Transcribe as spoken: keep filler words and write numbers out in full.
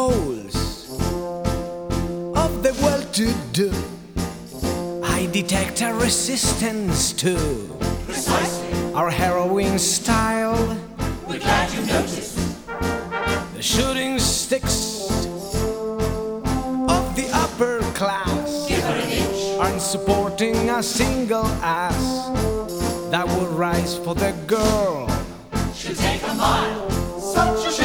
goals of the well-to-do. I detect a resistance to Precisely. our harrowing style. We're glad you noticed. The shooting sticks of the upper class Give her an inch. aren't supporting a single ass that would rise for the girl. She'll take a mile. Such a